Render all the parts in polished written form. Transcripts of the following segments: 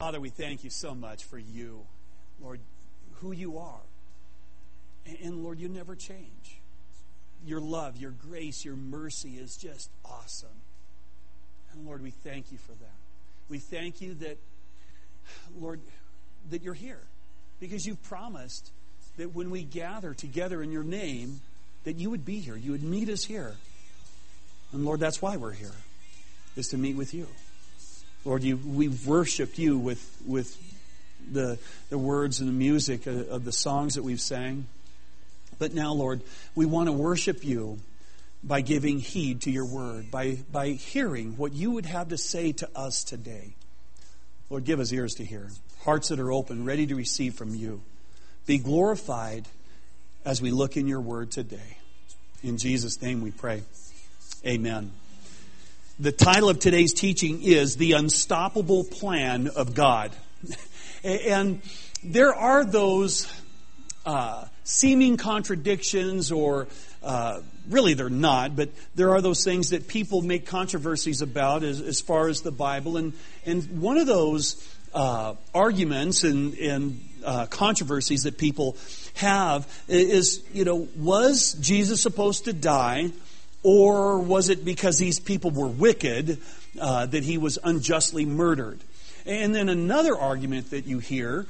Father, we thank you so much for you, Lord, who you are. And Lord, you never change. Your love, your grace, your mercy is just awesome. And Lord, we thank you for that. We thank you that, Lord, that you're here. Because you've promised that when we gather together in your name, that you would be here. You would meet us here. And Lord, that's why we're here, is to meet with you. Lord, we've worshipped you with the words and the music of the songs that we've sang. But now, Lord, we want to worship you by giving heed to your word, by hearing what you would have to say to us today. Lord, give us ears to hear, hearts that are open, ready to receive from you. Be glorified as we look in your word today. In Jesus' name we pray. Amen. The title of today's teaching is The Unstoppable Plan of God. And there are those seeming contradictions, or really they're not, but there are those things that people make controversies about as far as the Bible. And one of those arguments and controversies that people have is, was Jesus supposed to die, or was it because these people were wicked that he was unjustly murdered? And then another argument that you hear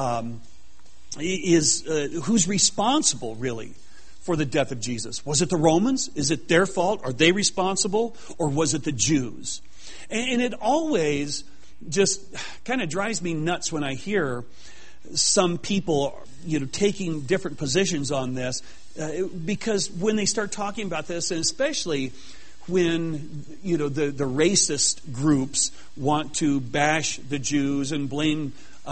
is who's responsible, really, for the death of Jesus? Was it the Romans? Is it their fault? Are they responsible? Or was it the Jews? And it always just kind of drives me nuts when I hear some people, taking different positions on this, because when they start talking about this, and especially when, the racist groups want to bash the Jews and blame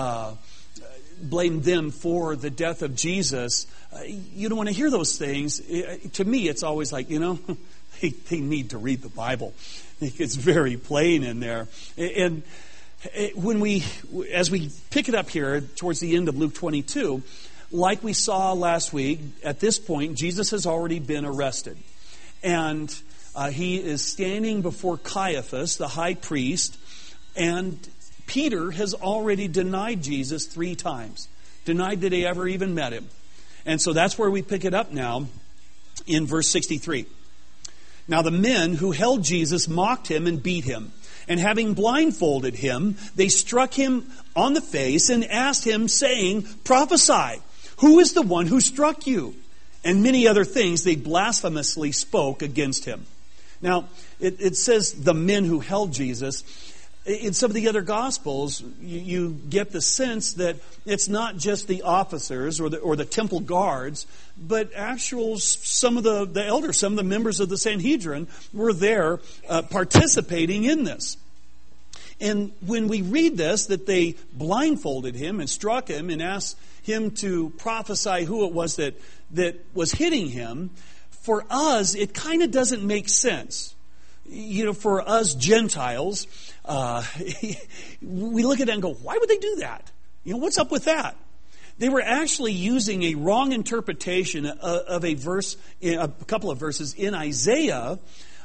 them for the death of Jesus, you don't want to hear those things. To me, it's always like, they need to read the Bible. It's very plain in there. And as we pick it up here towards the end of Luke 22, like we saw last week, at this point, Jesus has already been arrested. And he is standing before Caiaphas, the high priest, and Peter has already denied Jesus 3 times. Denied that he ever even met him. And so that's where we pick it up now in verse 63. Now the men who held Jesus mocked him and beat him. And having blindfolded him, they struck him on the face and asked him, saying, "Prophesy, who is the one who struck you?" And many other things they blasphemously spoke against him. Now, it says the men who held Jesus. In some of the other Gospels, you get the sense that it's not just the officers or the temple guards, but some of the elders, some of the members of the Sanhedrin were there participating in this. And when we read this, that they blindfolded him and struck him and asked him to prophesy who it was that was hitting him, for us, it kind of doesn't make sense. For us Gentiles, we look at it and go, why would they do that? What's up with that? They were actually using a wrong interpretation of a couple of verses in Isaiah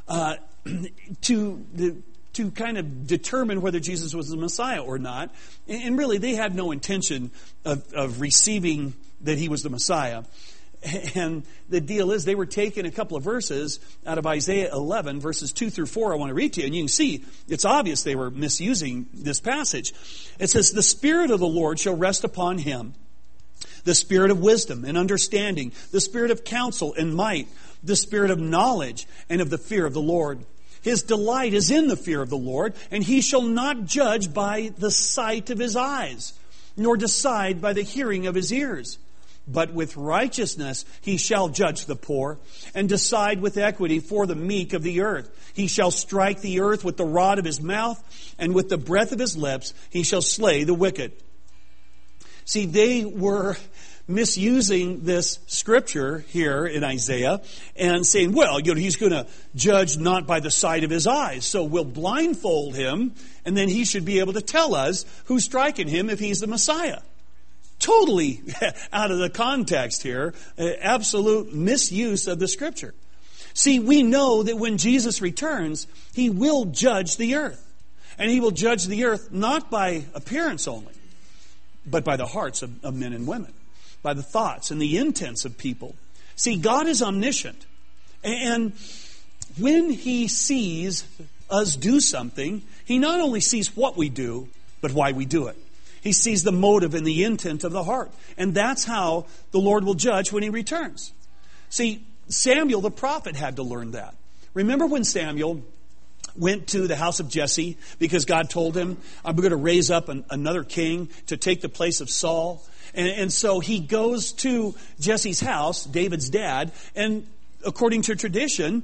to kind of determine whether Jesus was the Messiah or not. And really, they had no intention of receiving that he was the Messiah. And the deal is, they were taking a couple of verses out of Isaiah 11, verses 2 through 4. I want to read to you, and you can see it's obvious they were misusing this passage. It says, "The Spirit of the Lord shall rest upon him, the Spirit of wisdom and understanding, the Spirit of counsel and might, the Spirit of knowledge and of the fear of the Lord. His delight is in the fear of the Lord, and he shall not judge by the sight of his eyes, nor decide by the hearing of his ears. But with righteousness he shall judge the poor, and decide with equity for the meek of the earth. He shall strike the earth with the rod of his mouth, and with the breath of his lips he shall slay the wicked." See, they were misusing this scripture here in Isaiah and saying, well, he's going to judge not by the sight of his eyes, so we'll blindfold him, and then he should be able to tell us who's striking him if he's the Messiah. Totally out of the context here. Absolute misuse of the scripture. See, we know that when Jesus returns, he will judge the earth. And he will judge the earth not by appearance only, but by the hearts of men and women, by the thoughts and the intents of people. See, God is omniscient. And when he sees us do something, he not only sees what we do, but why we do it. He sees the motive and the intent of the heart. And that's how the Lord will judge when he returns. See, Samuel the prophet had to learn that. Remember when Samuel went to the house of Jesse because God told him, I'm going to raise up another king to take the place of Saul. And so he goes to Jesse's house, David's dad, and according to tradition,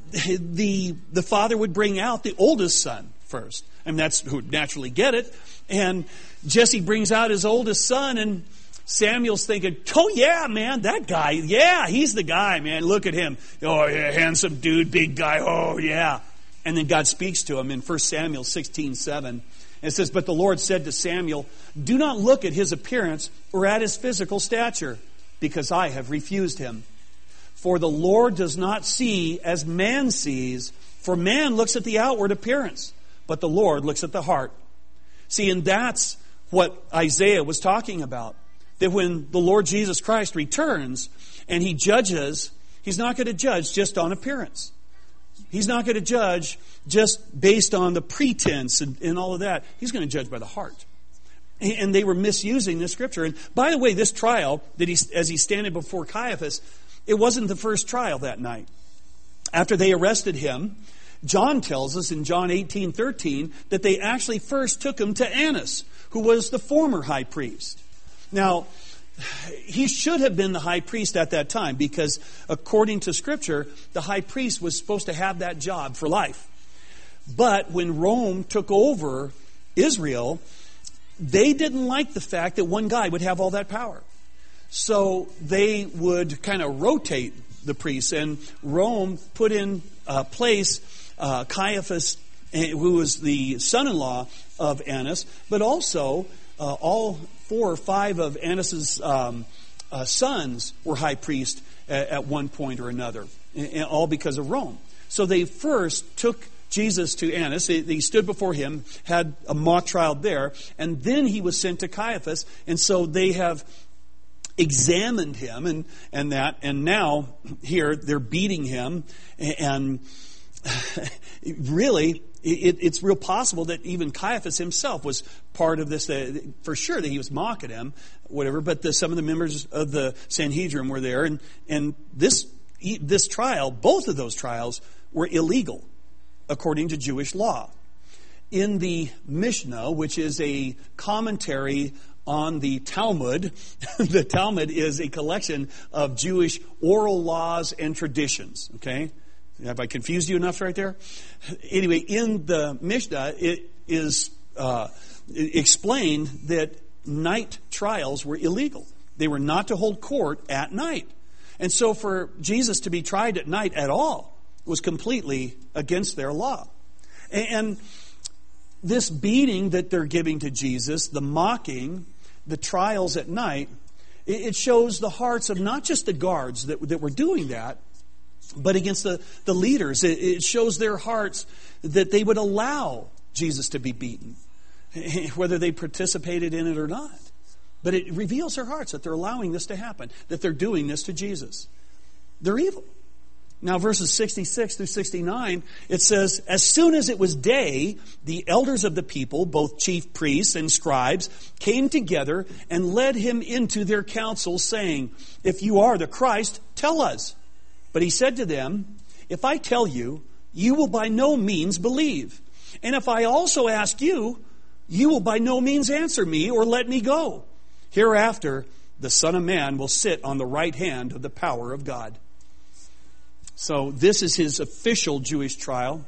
the father would bring out the oldest son first. And that's who would naturally get it. And Jesse brings out his oldest son, and Samuel's thinking, oh yeah, man, that guy, yeah, he's the guy, man. Look at him. Oh yeah, handsome dude, big guy, oh yeah. And then God speaks to him in 1 Samuel 16:7. It says, but the Lord said to Samuel, do not look at his appearance or at his physical stature, because I have refused him. For the Lord does not see as man sees, for man looks at the outward appearance, but the Lord looks at the heart. See, and that's what Isaiah was talking about. That when the Lord Jesus Christ returns and he judges, he's not going to judge just on appearance. He's not going to judge just based on the pretense and all of that. He's going to judge by the heart. And they were misusing this scripture. And by the way, this trial, as he's standing before Caiaphas, it wasn't the first trial that night. After they arrested him, John tells us in John 18:13 that they actually first took him to Annas, who was the former high priest. Now, he should have been the high priest at that time because according to Scripture, the high priest was supposed to have that job for life. But when Rome took over Israel, they didn't like the fact that one guy would have all that power. So they would kind of rotate the priests, and Rome put in place Caiaphas, who was the son-in-law of Annas, but also all 4 or 5 of Annas' sons were high priests at one point or another, all because of Rome. So they first took Jesus to Annas. They stood before him, had a mock trial there, and then he was sent to Caiaphas. And so they have examined him and that, and now here they're beating him, and really it's real possible that even Caiaphas himself was part of this. For sure that he was mocking him, whatever. But some of the members of the Sanhedrin were there, and this trial, both of those trials, were illegal according to Jewish law. In the Mishnah, which is a commentary on the Talmud, the Talmud is a collection of Jewish oral laws and traditions. Okay. Have I confused you enough right there? Anyway, in the Mishnah, it is explained that night trials were illegal. They were not to hold court at night. And so for Jesus to be tried at night at all was completely against their law. And this beating that they're giving to Jesus, the mocking, the trials at night, it shows the hearts of not just the guards that were doing that, but against the leaders. It shows their hearts that they would allow Jesus to be beaten, whether they participated in it or not. But it reveals their hearts that they're allowing this to happen, that they're doing this to Jesus. They're evil. Now, verses 66 through 69, it says, as soon as it was day, the elders of the people, both chief priests and scribes, came together and led him into their council, saying, if you are the Christ, tell us. But he said to them, if I tell you, you will by no means believe. And if I also ask you, you will by no means answer me or let me go. Hereafter, the Son of Man will sit on the right hand of the power of God. So this is his official Jewish trial.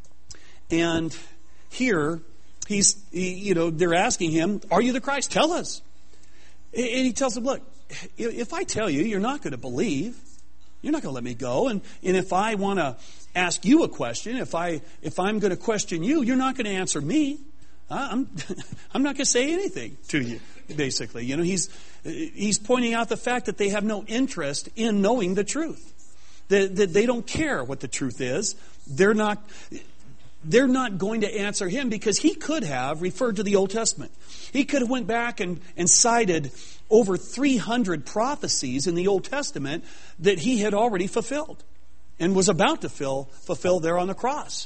And here, they're asking him, are you the Christ? Tell us. And he tells them, look, if I tell you, you're not going to believe. You're not going to let me go. And if I want to ask you a question, if I'm going to question you, you're not going to answer me. I'm not going to say anything to you, basically. He's pointing out the fact that they have no interest in knowing the truth. That they don't care what the truth is. They're not. they're not going to answer him because he could have referred to the Old Testament. He could have went back and cited over 300 prophecies in the Old Testament that he had already fulfilled and was about to fulfill there on the cross.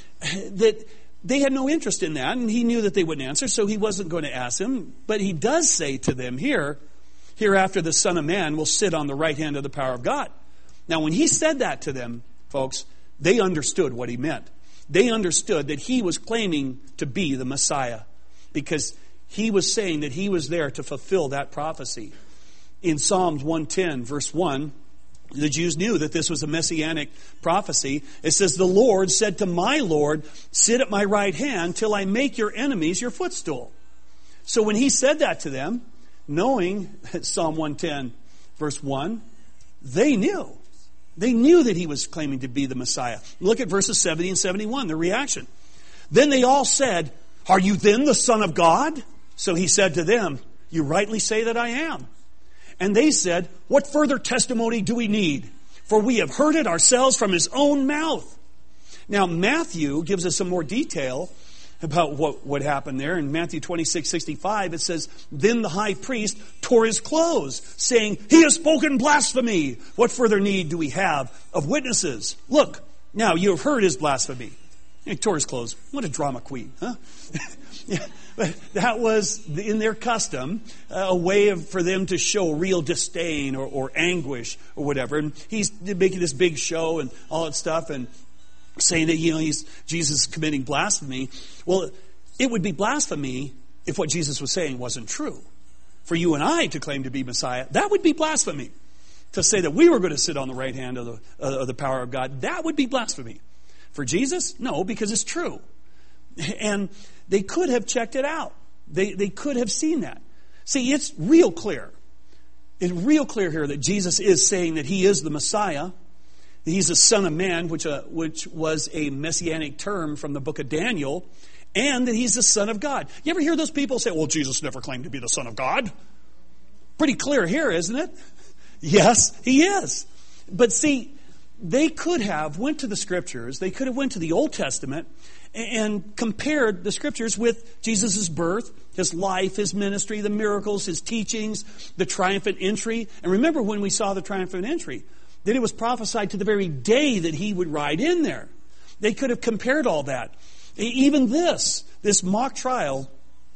That they had no interest in that, and he knew that they wouldn't answer, so he wasn't going to ask them. But he does say to them hereafter the Son of Man will sit on the right hand of the power of God. Now, when he said that to them, folks, they understood what he meant. They understood that he was claiming to be the Messiah because he was saying that he was there to fulfill that prophecy. In Psalms 110, verse 1, the Jews knew that this was a messianic prophecy. It says, the Lord said to my Lord, sit at my right hand till I make your enemies your footstool. So when he said that to them, knowing Psalm 110, verse 1, they knew. They knew that he was claiming to be the Messiah. Look at verses 70 and 71, the reaction. Then they all said, are you then the Son of God? So he said to them, you rightly say that I am. And they said, what further testimony do we need? For we have heard it ourselves from his own mouth. Now Matthew gives us some more detail about what happened there. In Matthew 26:65, it says, then the high priest tore his clothes, saying, he has spoken blasphemy. What further need do we have of witnesses? Look, now you have heard his blasphemy. He tore his clothes. What a drama queen, huh? Yeah, but that was, in their custom, a way for them to show real disdain or anguish or whatever. And he's making this big show and all that stuff and saying that, Jesus is committing blasphemy. Well, it would be blasphemy if what Jesus was saying wasn't true. For you and I to claim to be Messiah, that would be blasphemy. To say that we were going to sit on the right hand of the power of God, that would be blasphemy. For Jesus, no, because it's true. And they could have checked it out. They could have seen that. See, it's real clear. It's real clear here that Jesus is saying that he is the Messiah. That he's the Son of Man, which was a messianic term from the book of Daniel. And that he's the Son of God. You ever hear those people say, well, Jesus never claimed to be the Son of God? Pretty clear here, isn't it? Yes, he is. But see, they could have went to the Scriptures. They could have went to the Old Testament and compared the Scriptures with Jesus' birth, his life, his ministry, the miracles, his teachings, the triumphant entry. And remember when we saw the triumphant entry, that it was prophesied to the very day that he would ride in there. They could have compared all that. Even this mock trial,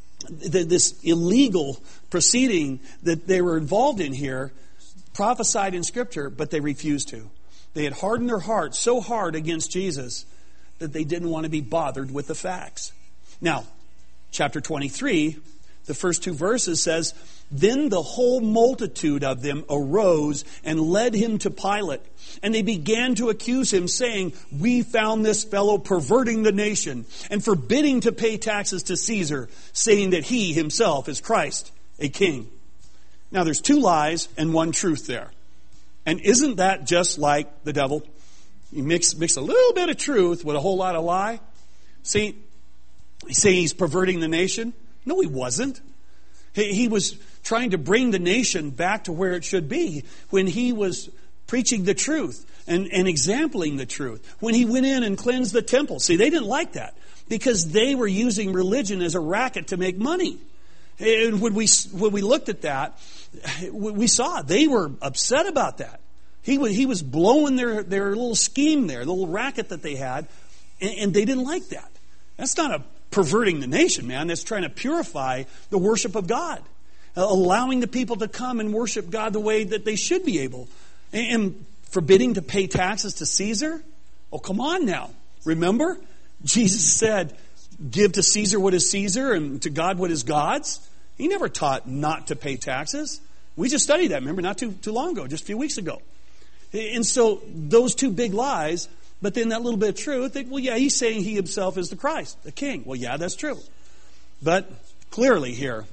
this illegal proceeding that they were involved in here, prophesied in Scripture, but they refused to. They had hardened their hearts so hard against Jesus that they didn't want to be bothered with the facts. Now, chapter 23, the first two verses says, then the whole multitude of them arose and led him to Pilate. And they began to accuse him, saying, we found this fellow perverting the nation and forbidding to pay taxes to Caesar, saying that he himself is Christ, a king. Now, there's two lies and one truth there. And isn't that just like the devil? You mix a little bit of truth with a whole lot of lie. See, he's saying he's perverting the nation. No, he wasn't. He was trying to bring the nation back to where it should be when he was preaching the truth and exempling the truth. When he went in and cleansed the temple. See, they didn't like that because they were using religion as a racket to make money. And when we looked at that, we saw they were upset about that. He was blowing their little scheme there, the little racket that they had, and they didn't like that. That's not a perverting the nation, man. That's trying to purify the worship of God, allowing the people to come and worship God the way that they should be able, and forbidding to pay taxes to Caesar. Oh, come on now. Remember, Jesus said, give to Caesar what is Caesar and to God what is God's. He never taught not to pay taxes. We just studied that, remember, not too long ago, just a few weeks ago. And so those two big lies, but then that little bit of truth, well, yeah, he's saying he himself is the Christ, the king. Well, yeah, that's true. But clearly here,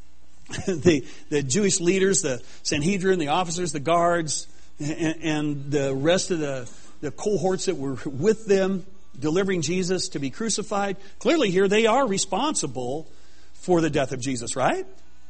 the Jewish leaders, the Sanhedrin, the officers, the guards, and the rest of the cohorts that were with them delivering Jesus to be crucified, clearly here they are responsible for the death of Jesus, right?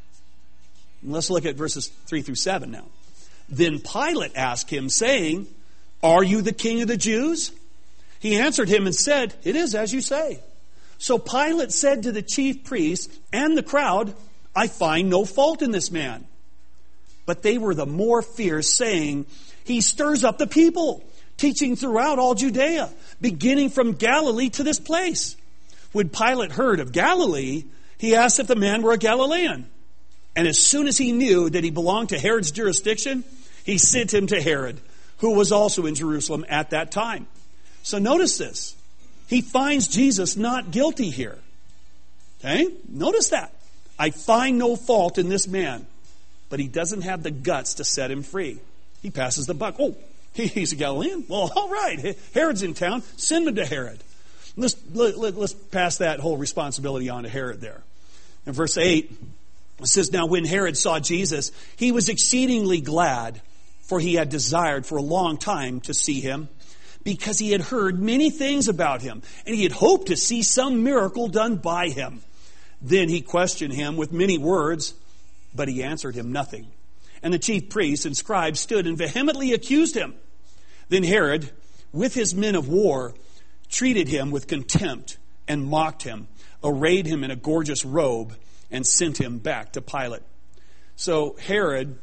Let's look at verses 3 through 7 now. Then Pilate asked him, saying, are you the king of the Jews? He answered him and said, "It is as you say." So Pilate said to the chief priests and the crowd, "I find no fault in this man." But they were the more fierce, saying, "He stirs up the people, teaching throughout all Judea, beginning from Galilee to this place." When Pilate heard of Galilee, he asked if the man were a Galilean. And as soon as he knew that he belonged to Herod's jurisdiction, he sent him to Herod, who was also in Jerusalem at that time. So notice this. He finds Jesus not guilty here. Okay? Notice that. I find no fault in this man. But he doesn't have the guts to set him free. He passes the buck. Oh, he's a Galilean? Well, all right. Herod's in town. Send him to Herod. Let's pass that whole responsibility on to Herod there. In verse 8, it says, "Now when Herod saw Jesus, he was exceedingly glad, for he had desired for a long time to see him, because he had heard many things about him, and he had hoped to see some miracle done by him. Then he questioned him with many words, but he answered him nothing. And the chief priests and scribes stood and vehemently accused him. Then Herod, with his men of war, treated him with contempt and mocked him, arrayed him in a gorgeous robe, and sent him back to Pilate." So Herod,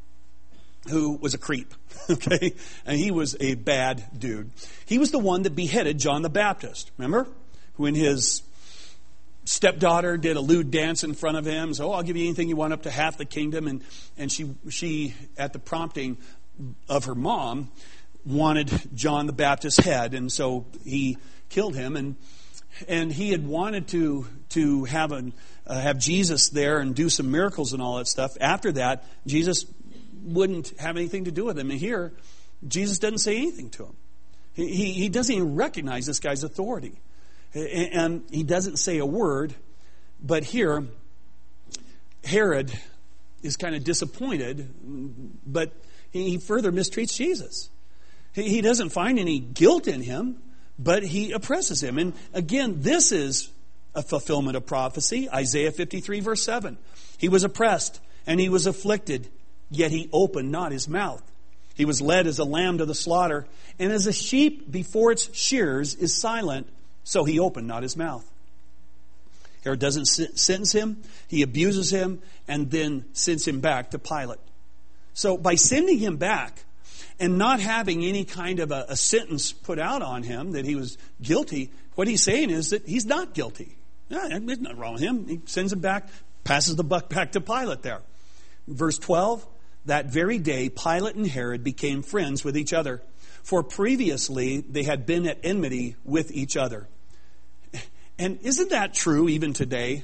who was a creep, okay, and he was a bad dude. He was the one that beheaded John the Baptist. Remember? When his stepdaughter did a lewd dance in front of him. So, I'll give you anything you want, up to half the kingdom. And she, at the prompting of her mom, wanted John the Baptist's head. And so he killed him. And he had wanted to have Jesus there and do some miracles and all that stuff. After that, Jesus wouldn't have anything to do with him. And here, Jesus doesn't say anything to him. He doesn't even recognize this guy's authority. And he doesn't say a word, but here, Herod is kind of disappointed, but he further mistreats Jesus. He doesn't find any guilt in him, but he oppresses him. And again, this is a fulfillment of prophecy. Isaiah 53 verse 7. "He was oppressed and he was afflicted, yet he opened not his mouth. He was led as a lamb to the slaughter, and as a sheep before its shearers is silent, so he opened not his mouth." Herod doesn't sentence him. He abuses him and then sends him back to Pilate. So by sending him back and not having any kind of a sentence put out on him that he was guilty, what he's saying is that he's not guilty. There's nothing wrong with him. He sends him back, passes the buck back to Pilate there. Verse 12, "That very day Pilate and Herod became friends with each other, for previously they had been at enmity with each other." And isn't that true even today?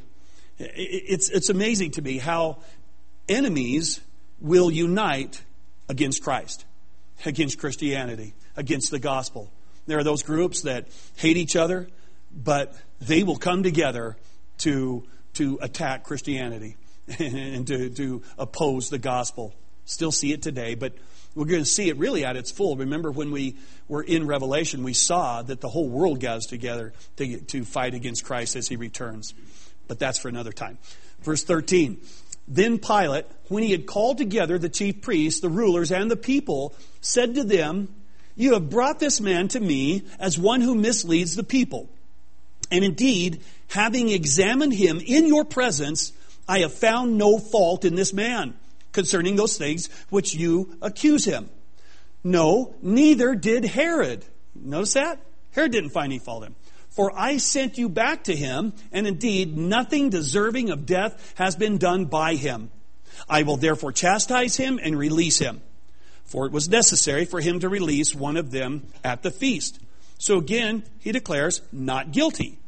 It's amazing to me how enemies will unite against Christ, against Christianity, against the gospel. There are those groups that hate each other, but they will come together to attack Christianity and to oppose the gospel. Still see it today, but we're going to see it really at its full. Remember when we were in Revelation, we saw that the whole world gathers together to fight against Christ as he returns. But that's for another time. Verse 13, "Then Pilate, when he had called together the chief priests, the rulers, and the people, said to them, 'You have brought this man to me as one who misleads the people. And indeed, having examined him in your presence, I have found no fault in this man concerning those things which you accuse him. No, neither did Herod.'" Notice that? Herod didn't find any fault in him. "For I sent you back to him, and indeed nothing deserving of death has been done by him. I will therefore chastise him and release him. For it was necessary for him to release one of them at the feast." So again, he declares not guilty.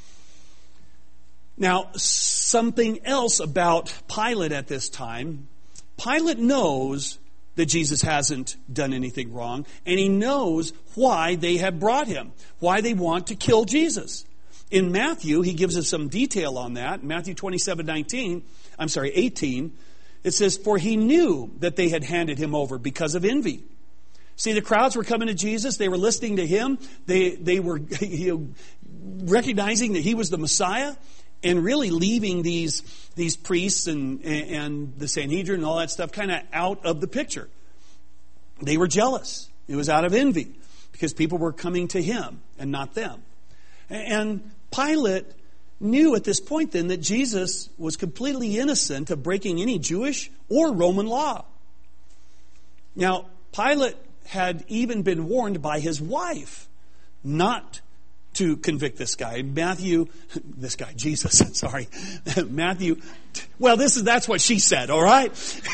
Now, something else about Pilate at this time. Pilate knows that Jesus hasn't done anything wrong, and he knows why they have brought him, why they want to kill Jesus. In Matthew, he gives us some detail on that. Matthew 18, it says, "For he knew that they had handed him over because of envy." See, the crowds were coming to Jesus. They were listening to him. They were recognizing that he was the Messiah, and really leaving these priests and the Sanhedrin and all that stuff kind of out of the picture. They were jealous. It was out of envy. because people were coming to him and not them. And Pilate knew at this point then that Jesus was completely innocent of breaking any Jewish or Roman law. Now, Pilate had even been warned by his wife not to convict this guy. Jesus, sorry. Matthew, well, that's what she said, all right?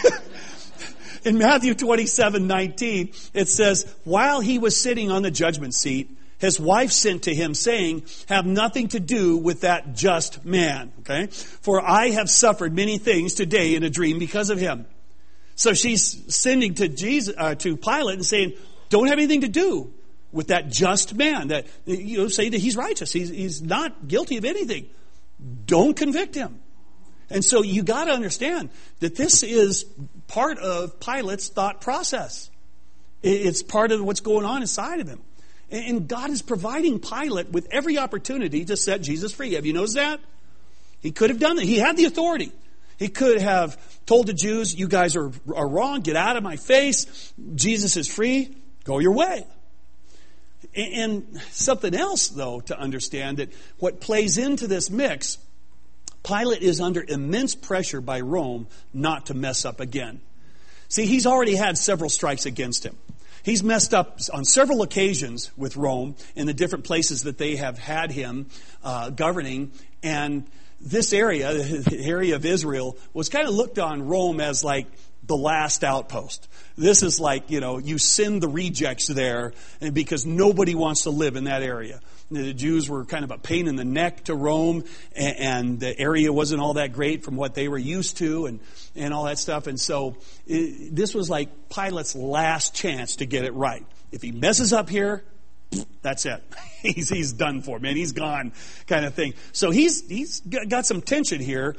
In Matthew 27:19, it says, while he was sitting on the judgment seat, his wife sent to him saying, have nothing to do with that just man, okay? For I have suffered many things today in a dream because of him. So she's sending to Pilate and saying, don't have anything to do with that just man. That, say that he's righteous. He's not guilty of anything. Don't convict him. And so you got to understand that this is part of Pilate's thought process. It's part of what's going on inside of him. And God is providing Pilate with every opportunity to set Jesus free. Have you noticed that? He could have done that. He had the authority. He could have told the Jews, you guys are wrong. Get out of my face. Jesus is free. Go your way. And something else, though, to understand that what plays into this mix, Pilate is under immense pressure by Rome not to mess up again. See, he's already had several strikes against him. He's messed up on several occasions with Rome in the different places that they have had him governing. And this area, the area of Israel, was kind of looked on Rome as like the last outpost. This is like, you send the rejects there because nobody wants to live in that area. The Jews were kind of a pain in the neck to Rome, and the area wasn't all that great from what they were used to and all that stuff. And so this was like Pilate's last chance to get it right. If he messes up here, that's it. He's done for, man. He's gone, kind of thing. So he's got some tension here,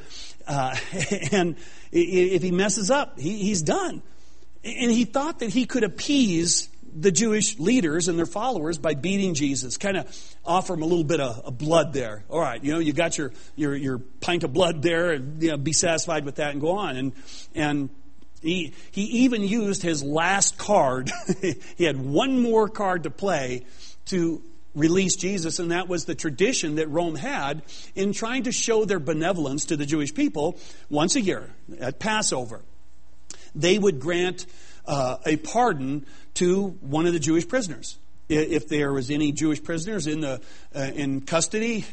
and if he messes up, he's done. And he thought that he could appease the Jewish leaders and their followers by beating Jesus, kind of offer him a little bit of blood there. All right, you got your pint of blood there, and be satisfied with that and go on. And he even used his last card. He had one more card to play to release Jesus, and that was the tradition that Rome had in trying to show their benevolence to the Jewish people once a year at Passover. They would grant a pardon to one of the Jewish prisoners. If there was any Jewish prisoners in custody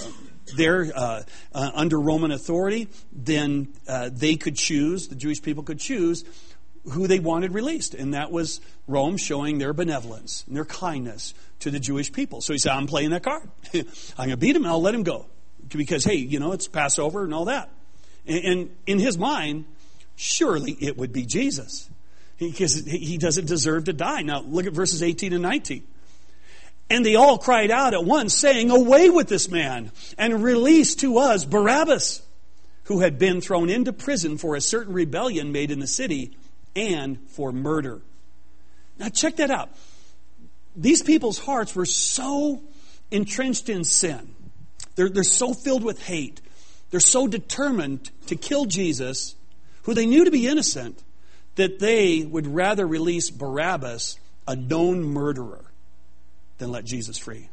there under Roman authority, then they could choose, the Jewish people could choose who they wanted released. And that was Rome showing their benevolence and their kindness to the Jewish people. So he said, I'm playing that card. I'm going to beat him and I'll let him go. Because, hey, it's Passover and all that. And in his mind, surely it would be Jesus. Because he doesn't deserve to die. Now, look at verses 18 and 19. And they all cried out at once, saying, away with this man, and release to us Barabbas, who had been thrown into prison for a certain rebellion made in the city, and for murder. Now, check that out. These people's hearts were so entrenched in sin. They're so filled with hate. They're so determined to kill Jesus, who they knew to be innocent, that they would rather release Barabbas, a known murderer, than let Jesus free.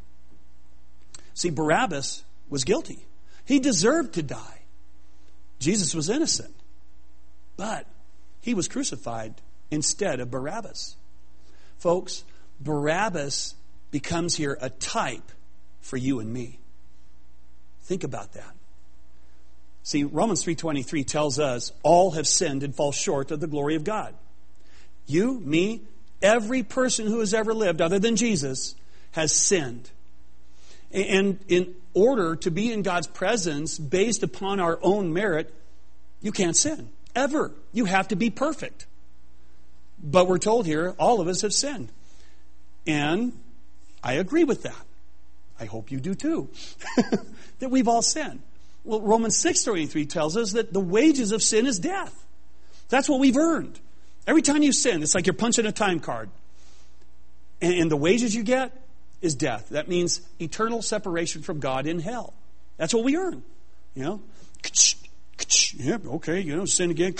See, Barabbas was guilty. He deserved to die. Jesus was innocent. But he was crucified instead of Barabbas. Folks, Barabbas becomes here a type for you and me. Think about that. See, Romans 3:23 tells us all have sinned and fall short of the glory of God. You, me, every person who has ever lived other than Jesus has sinned. And in order to be in God's presence based upon our own merit, you can't sin. Ever. You have to be perfect. But we're told here, all of us have sinned. And I agree with that. I hope you do too. That we've all sinned. Well, Romans 6:23 tells us that the wages of sin is death. That's what we've earned. Every time you sin, it's like you're punching a time card. And the wages you get is death. That means eternal separation from God in hell. That's what we earn. Yep, okay, sin again.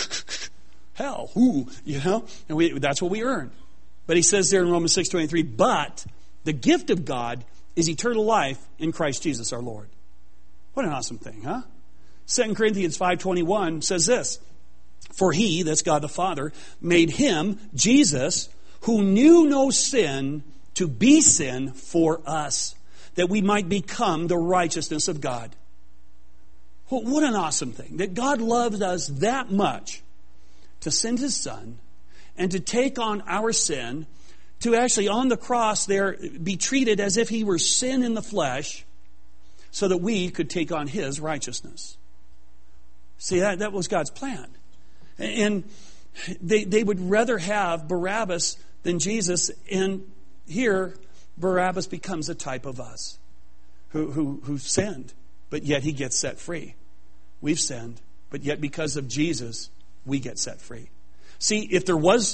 Hell, and that's what we earn. But he says there in Romans 6:23, but The gift of God is eternal life in Christ Jesus our Lord. What an awesome thing, huh? 2 Corinthians 5:21 says this, for he, that's God the Father, made him, Jesus, who knew no sin, to be sin for us, that we might become the righteousness of God. Well, what an awesome thing, that God loved us that much to send his Son and to take on our sin, to actually on the cross there be treated as if he were sin in the flesh, so that we could take on his righteousness. See, that was God's plan. And they would rather have Barabbas than Jesus. And here, Barabbas becomes a type of us who sinned, but yet he gets set free. We've sinned, but yet because of Jesus, we get set free. See, if there was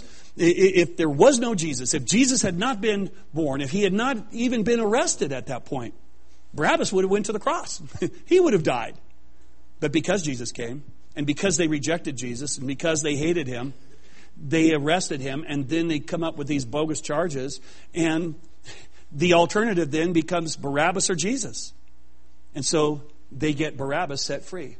no Jesus, if Jesus had not been born, if he had not even been arrested at that point, Barabbas would have went to the cross. He would have died. But because Jesus came, and because they rejected Jesus, and because they hated him, they arrested him, and then they come up with these bogus charges, and the alternative then becomes Barabbas or Jesus. And so they get Barabbas set free.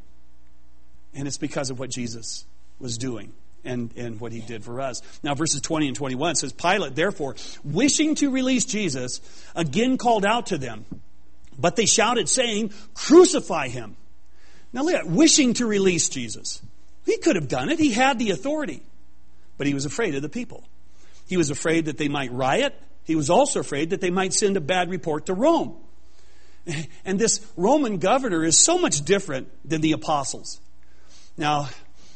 And it's because of what Jesus was doing and what he did for us. Now, verses 20 and 21 says, Pilate, therefore, wishing to release Jesus, again called out to them. But they shouted, saying, crucify him. Now look at wishing to release Jesus. He could have done it. He had the authority. But he was afraid of the people. He was afraid that they might riot. He was also afraid that they might send a bad report to Rome. And this Roman governor is so much different than the apostles. Now,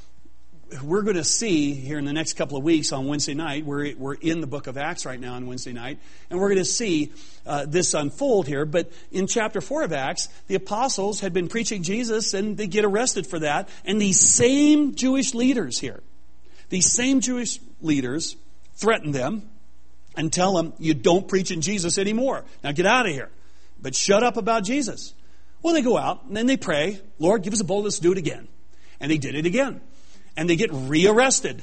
we're going to see here in the next couple of weeks on Wednesday night, we're in the book of Acts right now on Wednesday night, and we're going to see this unfold here. But in chapter 4 of Acts, the apostles had been preaching Jesus, and they get arrested for that. And these same Jewish leaders here, these same Jewish leaders threaten them and tell them, you don't preach in Jesus anymore. Now get out of here. But shut up about Jesus. Well, they go out, and then they pray, Lord, give us a boldness to do it again. And they did it again. And they get rearrested.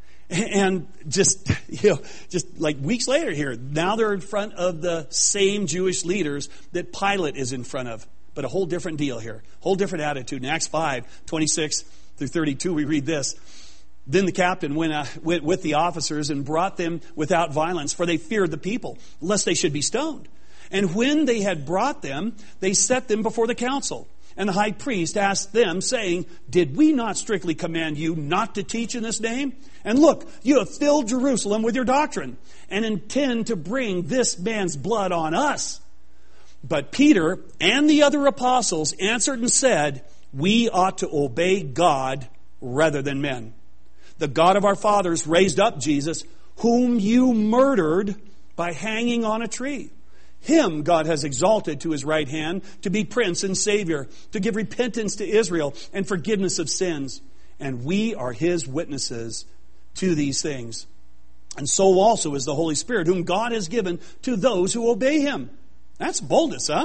And just like weeks later here, now they're in front of the same Jewish leaders that Pilate is in front of. But a whole different deal here. Whole different attitude. In Acts 5, 26 through 32, we read this. Then the captain went with the officers and brought them without violence, for they feared the people, lest they should be stoned. And when they had brought them, they set them before the council. And the high priest asked them, saying, did we not strictly command you not to teach in this name? And look, you have filled Jerusalem with your doctrine, and intend to bring this man's blood on us. But Peter and the other apostles answered and said, we ought to obey God rather than men. The God of our fathers raised up Jesus, whom you murdered by hanging on a tree. Him God has exalted to his right hand to be Prince and Savior, to give repentance to Israel and forgiveness of sins. And we are his witnesses to these things. And so also is the Holy Spirit, whom God has given to those who obey him. That's boldness, huh?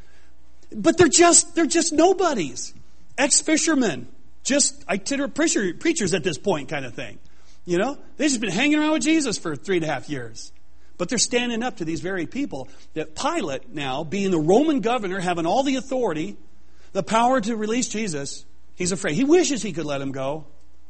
But they're just nobodies. Ex-fishermen, just itinerant preachers at this point kind of thing. You know, they've just been hanging around with Jesus for 3.5 years. But they're standing up to these very people that Pilate now, being the Roman governor, having all the authority, the power to release Jesus, he's afraid. He wishes he could let him go,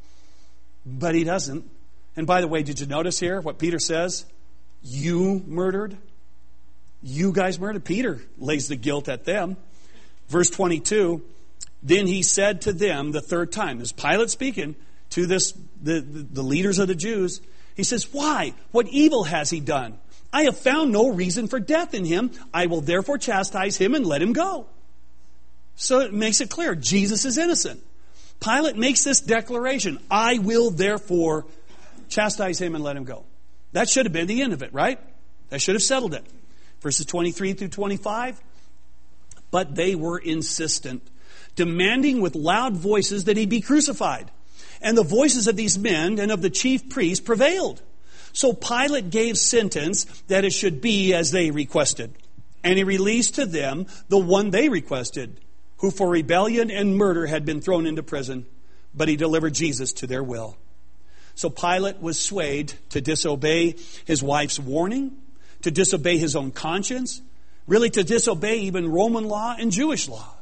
but he doesn't. And by the way, did you notice here what Peter says? You murdered? You guys murdered? Peter lays the guilt at them. Verse 22, then he said to them the third time, this is Pilate speaking to the leaders of the Jews, he says, why? What evil has he done? I have found no reason for death in him. I will therefore chastise him and let him go. So it makes it clear, Jesus is innocent. Pilate makes this declaration, I will therefore chastise him and let him go. That should have been the end of it, right? That should have settled it. Verses 23 through 25. But they were insistent, demanding with loud voices that he be crucified. And the voices of these men and of the chief priests prevailed. So Pilate gave sentence that it should be as they requested. And he released to them the one they requested, who for rebellion and murder had been thrown into prison. But he delivered Jesus to their will. So Pilate was swayed to disobey his wife's warning, to disobey his own conscience, really to disobey even Roman law and Jewish law.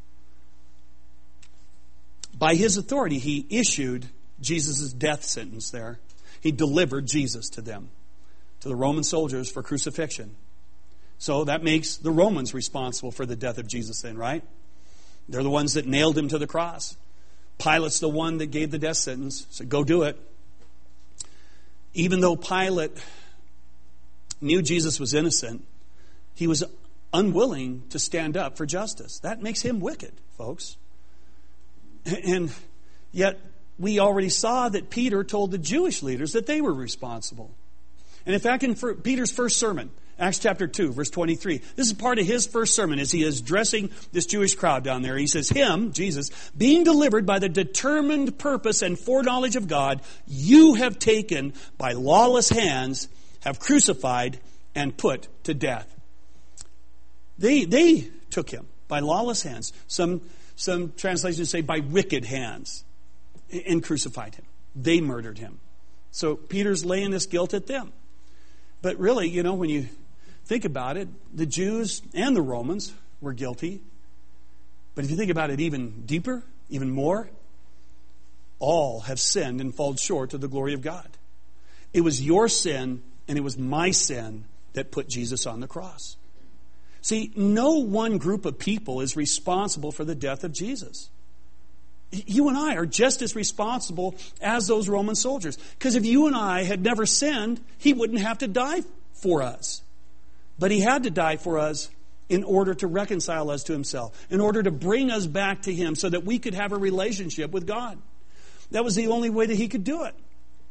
By his authority, he issued Jesus' death sentence there. He delivered Jesus to them, to the Roman soldiers for crucifixion. So that makes the Romans responsible for the death of Jesus then, right? They're the ones that nailed him to the cross. Pilate's the one that gave the death sentence. So go do it. Even though Pilate knew Jesus was innocent, he was unwilling to stand up for justice. That makes him wicked, folks. And yet, we already saw that Peter told the Jewish leaders that they were responsible. And in fact, in Peter's first sermon, Acts chapter 2, verse 23, this is part of his first sermon as he is addressing this Jewish crowd down there. He says, him, Jesus, being delivered by the determined purpose and foreknowledge of God, you have taken by lawless hands, have crucified and put to death. They took him by lawless hands. Some translations say by wicked hands, and crucified him. They murdered him. So Peter's laying this guilt at them. But really, when you think about it, the Jews and the Romans were guilty. But if you think about it even deeper, even more, all have sinned and fallen short of the glory of God. It was your sin and it was my sin that put Jesus on the cross. See, no one group of people is responsible for the death of Jesus. You and I are just as responsible as those Roman soldiers. Because if you and I had never sinned, he wouldn't have to die for us. But he had to die for us in order to reconcile us to himself, in order to bring us back to him so that we could have a relationship with God. That was the only way that he could do it.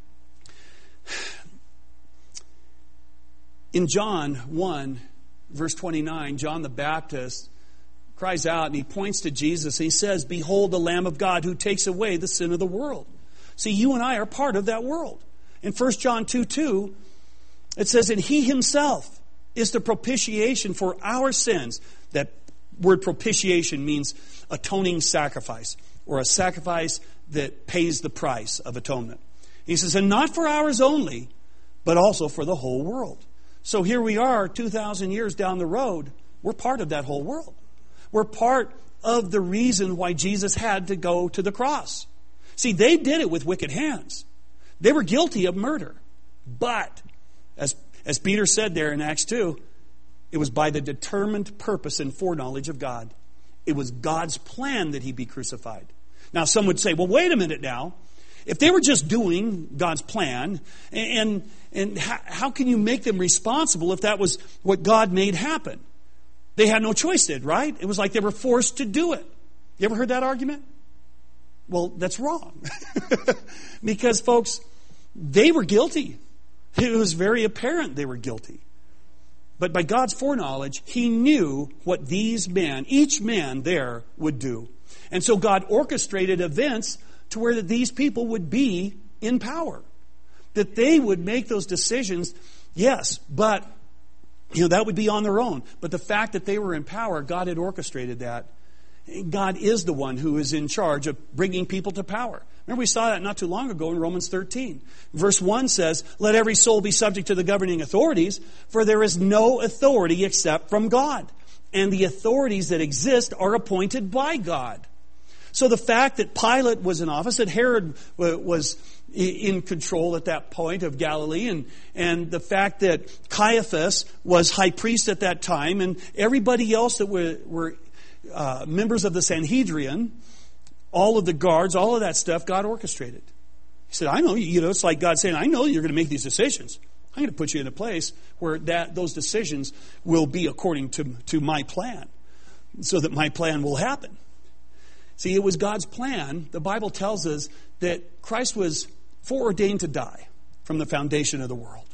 In John 1, verse 29, John the Baptist cries out and he points to Jesus. He says, behold the Lamb of God who takes away the sin of the world. See, you and I are part of that world. In 1 John 2:2, it says, and he himself is the propitiation for our sins. That word propitiation means atoning sacrifice, or a sacrifice that pays the price of atonement. He says, and not for ours only, but also for the whole world. So here we are, 2,000 years down the road, we're part of that whole world. We're part of the reason why Jesus had to go to the cross. See, they did it with wicked hands. They were guilty of murder. But, as Peter said there in Acts 2, it was by the determined purpose and foreknowledge of God. It was God's plan that he be crucified. Now, some would say, well, wait a minute now. If they were just doing God's plan, and how can you make them responsible if that was what God made happen? They had no choice then, right? It was like they were forced to do it. You ever heard that argument? Well, that's wrong. Because, folks, they were guilty. It was very apparent they were guilty. But by God's foreknowledge, he knew what these men, each man there, would do. And so God orchestrated events to where these people would be in power. That they would make those decisions, yes, but that would be on their own. But the fact that they were in power, God had orchestrated that. God is the one who is in charge of bringing people to power. Remember, we saw that not too long ago in Romans 13. Verse 1 says, let every soul be subject to the governing authorities, for there is no authority except from God. And the authorities that exist are appointed by God. So the fact that Pilate was in office, that Herod was in control at that point of Galilee, and the fact that Caiaphas was high priest at that time, and everybody else that were members of the Sanhedrin, all of the guards, all of that stuff, God orchestrated. He said, I know, it's like God saying, I know you're going to make these decisions. I'm going to put you in a place where those decisions will be according to my plan, so that my plan will happen. See, it was God's plan. The Bible tells us that Christ was foreordained to die from the foundation of the world.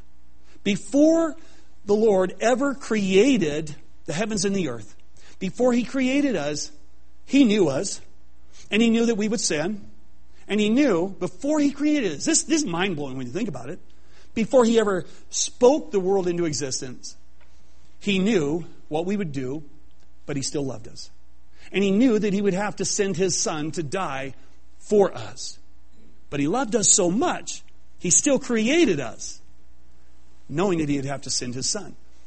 Before the Lord ever created the heavens and the earth, before he created us, he knew us, and he knew that we would sin, and he knew before he created us, this is mind-blowing when you think about it, before he ever spoke the world into existence, he knew what we would do, but he still loved us. And he knew that he would have to send his son to die for us. But he loved us so much, he still created us, knowing that he'd have to send his son.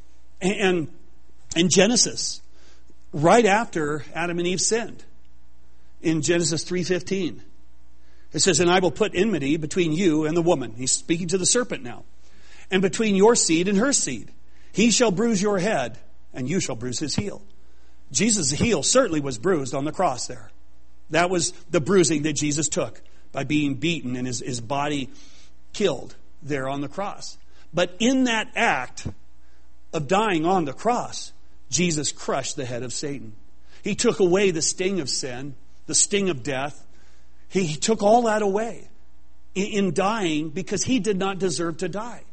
And in Genesis, right after Adam and Eve sinned, in Genesis 3:15, it says, and I will put enmity between you and the woman. He's speaking to the serpent now. And between your seed and her seed. He shall bruise your head, and you shall bruise his heel. Jesus' heel certainly was bruised on the cross there. That was the bruising that Jesus took by being beaten and his body killed there on the cross. But in that act of dying on the cross, Jesus crushed the head of Satan. He took away the sting of sin, the sting of death. He took all that away in dying because he did not deserve to die.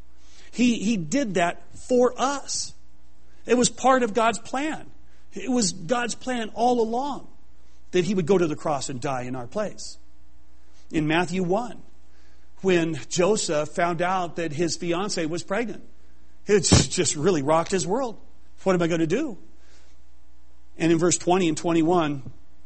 He did that for us. It was part of God's plan. It was God's plan all along that he would go to the cross and die in our place. In Matthew 1, when Joseph found out that his fiancée was pregnant, it just really rocked his world. What am I going to do? And in verse 20 and 21,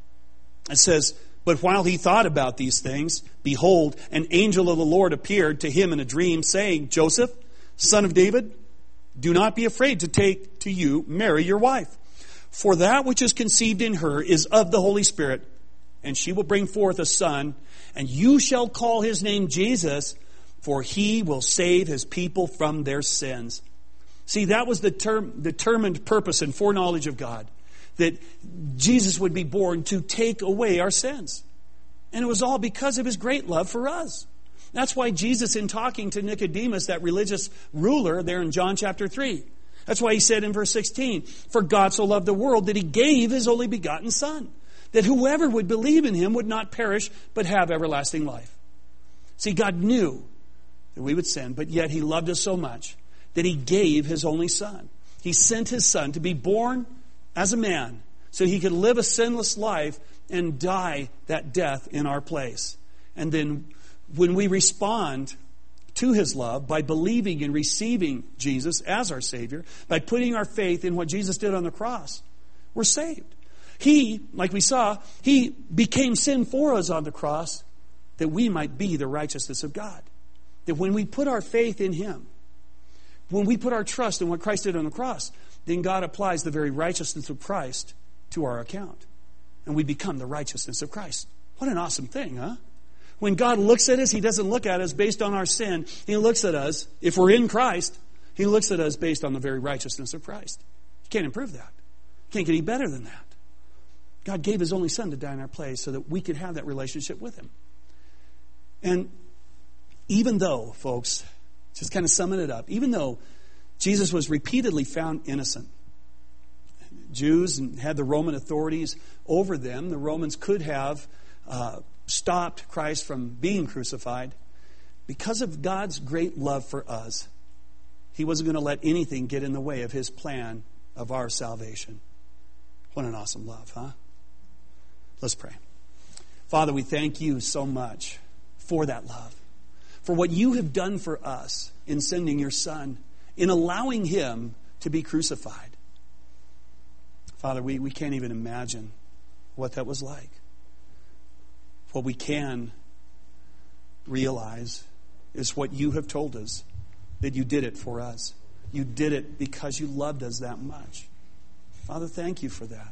it says, but while he thought about these things, behold, an angel of the Lord appeared to him in a dream, saying, Joseph, son of David, do not be afraid to take to you Mary your wife. For that which is conceived in her is of the Holy Spirit, and she will bring forth a son, and you shall call his name Jesus, for he will save his people from their sins. See, that was the determined purpose and foreknowledge of God, that Jesus would be born to take away our sins. And it was all because of his great love for us. That's why Jesus, in talking to Nicodemus, that religious ruler there in John chapter 3, that's why he said in verse 16, for God so loved the world that he gave his only begotten Son, that whoever would believe in him would not perish but have everlasting life. See, God knew that we would sin, but yet he loved us so much that he gave his only Son. He sent his Son to be born as a man so he could live a sinless life and die that death in our place. And then when we respond to his love by believing and receiving Jesus as our Savior, by putting our faith in what Jesus did on the cross, we're saved. He, like we saw, he became sin for us on the cross that we might be the righteousness of God. That when we put our faith in him, when we put our trust in what Christ did on the cross, then God applies the very righteousness of Christ to our account. And we become the righteousness of Christ. What an awesome thing, huh? When God looks at us, he doesn't look at us based on our sin. He looks at us, if we're in Christ, he looks at us based on the very righteousness of Christ. You can't improve that. You can't get any better than that. God gave his only Son to die in our place so that we could have that relationship with him. And even though, folks, just kind of summing it up, even though Jesus was repeatedly found innocent, Jews had the Roman authorities over them. The Romans could have stopped Christ from being crucified. Because of God's great love for us, he wasn't going to let anything get in the way of his plan of our salvation. What an awesome love, huh? Let's pray. Father, we thank you so much for that love, for what you have done for us in sending your Son, in allowing him to be crucified. Father, we can't even imagine what that was like. What we can realize is what you have told us, that you did it for us. You did it because you loved us that much. Father, thank you for that.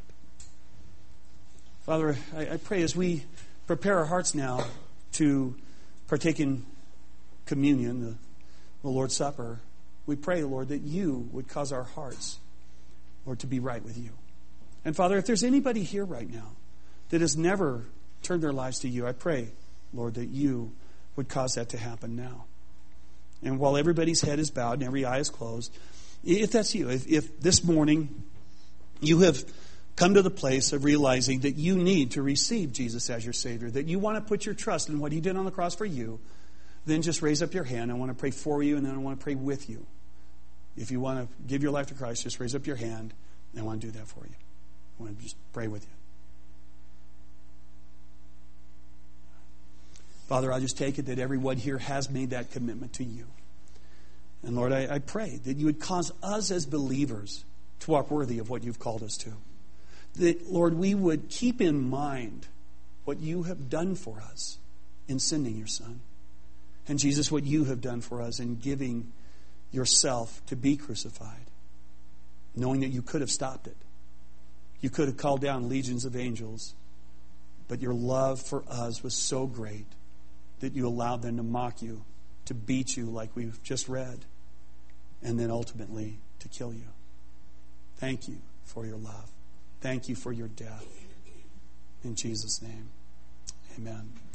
Father, I pray as we prepare our hearts now to partake in communion, the Lord's Supper, we pray, Lord, that you would cause our hearts, Lord, to be right with you. And Father, if there's anybody here right now that has never turned their lives to you, I pray, Lord, that you would cause that to happen now. And while everybody's head is bowed and every eye is closed, if that's you, if this morning you have come to the place of realizing that you need to receive Jesus as your Savior, that you want to put your trust in what he did on the cross for you, then just raise up your hand. I want to pray for you, and then I want to pray with you. If you want to give your life to Christ, just raise up your hand, and I want to do that for you. I want to just pray with you. Father, I just take it that everyone here has made that commitment to you. And Lord, I pray that you would cause us as believers to walk worthy of what you've called us to. That, Lord, we would keep in mind what you have done for us in sending your Son. And Jesus, what you have done for us in giving yourself to be crucified. knowing that you could have stopped it. You could have called down legions of angels, but your love for us was so great that you allowed them to mock you, to beat you like we've just read, and then ultimately to kill you. Thank you for your love. Thank you for your death. In Jesus' name, amen.